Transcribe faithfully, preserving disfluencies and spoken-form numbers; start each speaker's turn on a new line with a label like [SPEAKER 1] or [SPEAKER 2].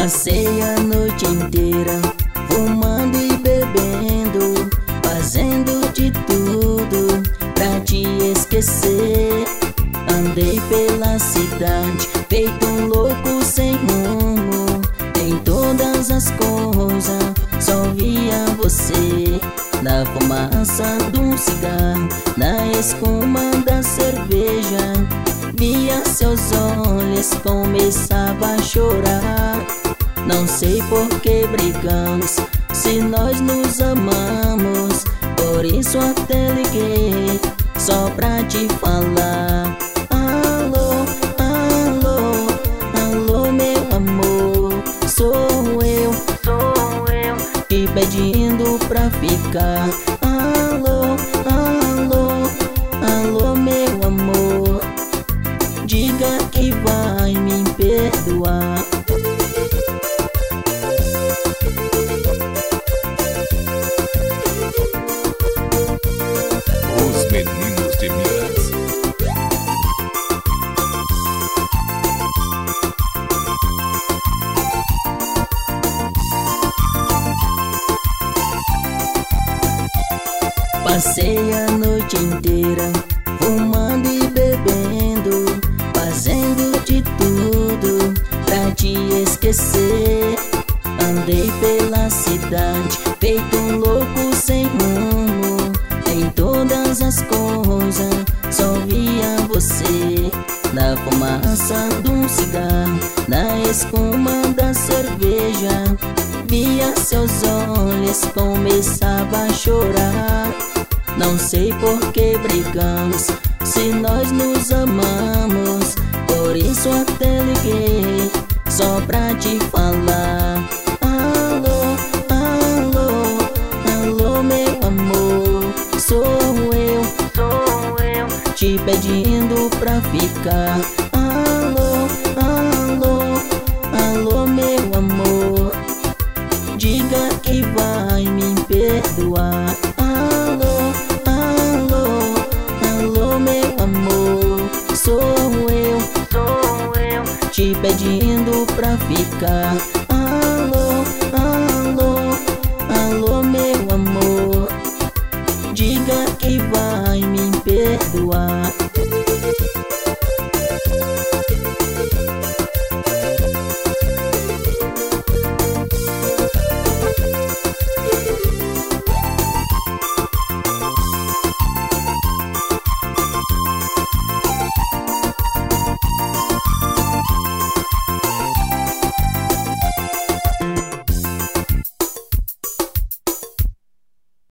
[SPEAKER 1] Passei a noite inteira fumando e bebendo, fazendo de tudo pra te esquecer. Andei pela cidade feito um louco sem rumo, em todas as coisas só via você. Na fumaça de um cigarro, na espuma da cerveja, via seus olhos, começava a chorar. Não sei por que brigamos, se nós nos amamos, por isso até liguei, só pra te falar. Alô, alô, alô meu amor, sou eu, sou eu, te pedindo pra ficar. Alô, alô, alô meu amor, diga que vai me perdoar.
[SPEAKER 2] Os Meninos de Minas.
[SPEAKER 1] Passei a noite inteira fumando e bebendo, fazendo de tudo pra te esquecer. Andei pela cidade feito um louco sem rumo, em todas as coisas só via você. Na fumaça de um cigarro, na espuma da cerveja, via seus olhos, começava a chorar. Não sei por que brigamos, se nós nos amamos, por isso até liguei, só pra te falar. Alô, alô, alô meu amor, sou eu, sou eu, te pedindo pra ficar. Alô, alô, alô meu amor, diga que vai me perdoar. Alô, alô, alô meu amor, sou eu, sou eu, te pedindo pra ficar.